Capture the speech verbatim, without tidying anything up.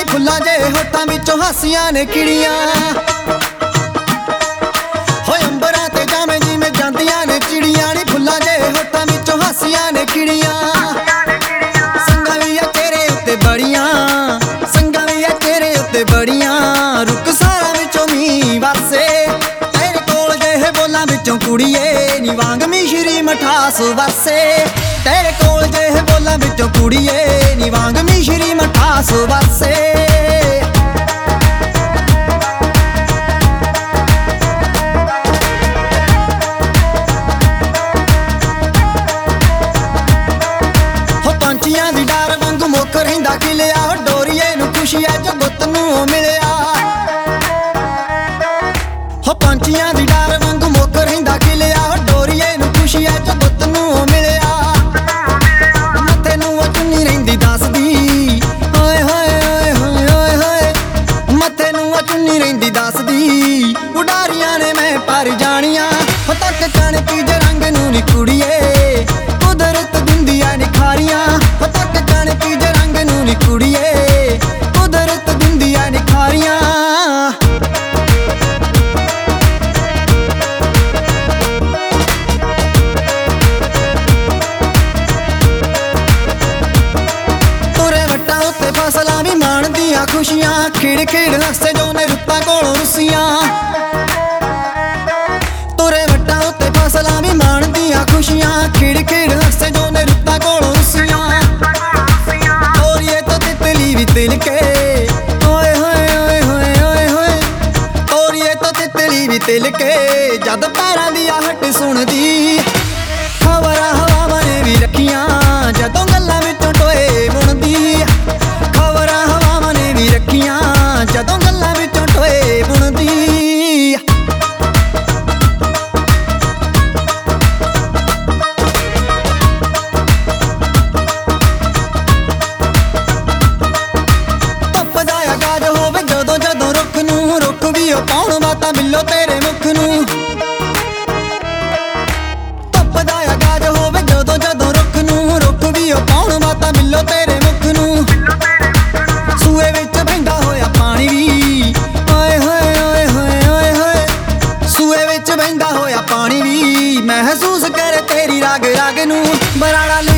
फुल्लां जे होठां विचों हासियां ने किड़ियां होए अंबरां ते जावें जिवें जांदियां ने चिड़ियां नी फुल्लां जे होठां विचों हासियां ने किड़ियां संगां वी आ तेरे उत्ते बड़ियां संगां वी आ तेरे उत्ते बड़ियां रुक सारा विचों मींह वरसे तेरे कोल जे बोलां विचों कुड़िए नी वांग मिश्री मठास वरसे तेरे कोल जे बोलां विचों कुड़िए नी वांग मिश्री मठास वरसे पंछियां दी डार वांगू मुक रहिंदा खिलिया डोरीए नूं खुशी है जो गुत्त नूं मिलिया हो पंछियां दी डार वांगू मुक रहिंदा खिलिया डोरीए नूं खुशी है जो गुत्त नूं मिलिया मत्थे नूं चुन्नी रहिंदी दसदी हाय हाय हाय हाय हाय मत्थे नूं चुन्नी रहिंदी दसदी उडारियां ने मैं पर जानियां हो तक कणकी जे रंग नूं नी कुड़िए कुदरत दिंदी ऐ निखारियां हो तक कणकी जे रंग नूं नी कुड़िए कुदरत दिंदी ऐ निखारियां तुरे वट्टां उत्ते फसलां भी माणदियां खुशियां खिड़ खिड़ हस्से जो ने रुत्तां कोलों रुसियां तुरे वट्टां उत्ते फसलां भी माणदियां खुशियां खिड़ खिड़ हस्से जो ने रुत्तां कोलों रुसियां तोरिए तो तितली भी तिलके ओए होए ओए होए ओए होए तोरिए तो तितली भी तिलके जद पैरां दी आहट सुणदी खबरां हवावां ने भी रखियां जदों गल्लां विचों टोए बुणदी खबरां हवावां ने भी रखियां जदों गल्लां विचों टोए बुणदी पाउण बातां बिल्लो तेरे मुख नूं धुप्प दा गाज होवे जदों जदों रुख नूं रुख भी पाउण बातां बिल्लो तेरे मुख नूं सूए विच बहिंदा होया पानी भी ओए होए ओए होए ओए होए सूए विच बहिंदा होया पानी भी महसूस करे तेरी राग राग नूं बराड़ा